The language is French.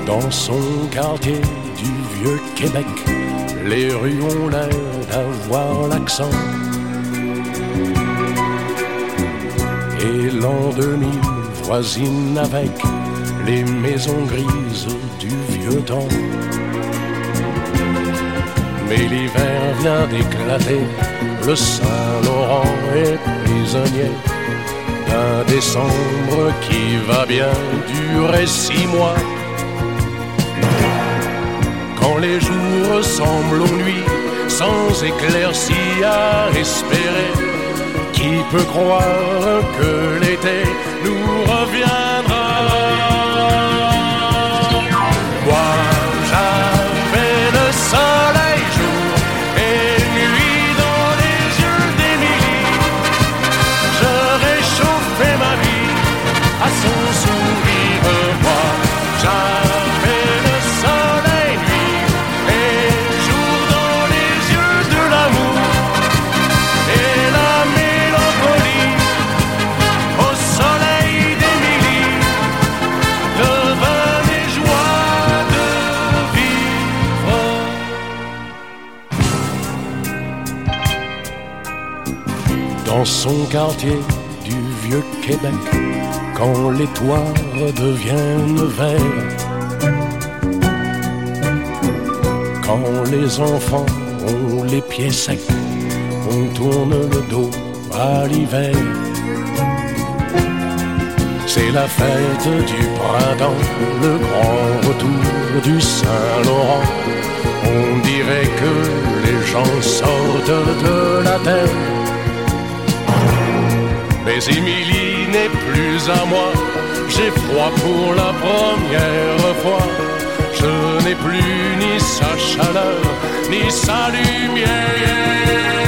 Dans son quartier du vieux Québec, les rues ont l'air d'avoir l'accent. Et l'an 2000 voisine avec les maisons grises du vieux temps. Mais l'hiver vient d'éclater, le Saint-Laurent est prisonnier d'un décembre qui va bien durer 6 mois. Quand les jours ressemblent aux nuits, sans éclaircie à espérer, qui peut croire que l'été nous reviendra? Moi, j'avais le soleil jour et nuit dans les yeux d'Émilie. Je réchauffais ma vie à son sourire. Moi, j'avais le soleil nuit et jour dans les yeux de l'amour et la mélancolie au soleil d'Émilie devint mes joies de vivre. Dans son quartier du vieux Québec, quand les toits deviennent verts, quand les enfants ont les pieds secs, on tourne le dos à l'hiver. C'est la fête du printemps, le grand retour du Saint-Laurent. On dirait que les gens sortent de la terre. Mais Émilie n'est plus à moi, j'ai froid pour la première fois. Je n'ai plus ni sa chaleur, ni sa lumière.